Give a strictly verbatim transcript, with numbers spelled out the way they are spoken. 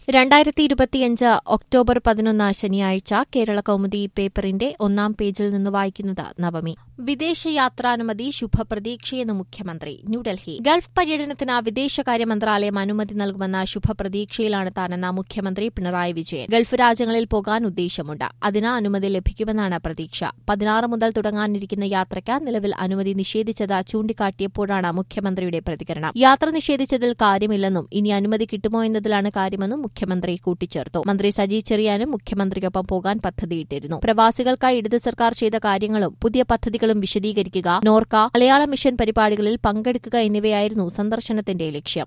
രണ്ടായിരത്തി ഇരുപത്തിയഞ്ച് ഒക്ടോബർ പതിനൊന്ന് ശനിയാഴ്ച കേരള കൗമുദി പേപ്പറിന്റെ ഒന്നാം പേജിൽ നിന്ന് വായിക്കുന്നത് നവമി. വിദേശയാത്രാനുമതി ശുഭപ്രതീക്ഷയെന്ന് മുഖ്യമന്ത്രി. ന്യൂഡൽഹി. ഗൾഫ് പര്യടനത്തിന് വിദേശകാര്യ മന്ത്രാലയം അനുമതി നൽകുമെന്ന ശുഭപ്രതീക്ഷയിലാണ് താനെന്ന മുഖ്യമന്ത്രി പിണറായി വിജയൻ. ഗൾഫ് രാജ്യങ്ങളിൽ പോകാൻ ഉദ്ദേശമുണ്ട്. അതിന് അനുമതി ലഭിക്കുമെന്നാണ് പ്രതീക്ഷ. പതിനാറ് മുതൽ തുടങ്ങാനിരിക്കുന്ന യാത്രയ്ക്ക് നിലവിൽ അനുമതി നിഷേധിച്ചത് ചൂണ്ടിക്കാട്ടിയപ്പോഴാണ് മുഖ്യമന്ത്രിയുടെ പ്രതികരണം. യാത്ര നിഷേധിച്ചതിൽ കാര്യമില്ലെന്നും ഇനി അനുമതി കിട്ടുമോ എന്നതിലാണ് കാര്യമെന്നും മുഖ്യമന്ത്രി കൂട്ടിച്ചേർത്തു. മന്ത്രി സജി ചെറിയാനും മുഖ്യമന്ത്രിക്കൊപ്പം പോകാൻ പദ്ധതിയിട്ടിരുന്നു. പ്രവാസികൾക്കായി ഇടത് സർക്കാർ ചെയ്ത കാര്യങ്ങളും പുതിയ പദ്ധതികളും വിശദീകരിക്കുക, നോർക്ക, മലയാള മിഷൻ പരിപാടികളിൽ പങ്കെടുക്കുക എന്നിവയായിരുന്നു സന്ദർശനത്തിന്റെ ലക്ഷ്യം.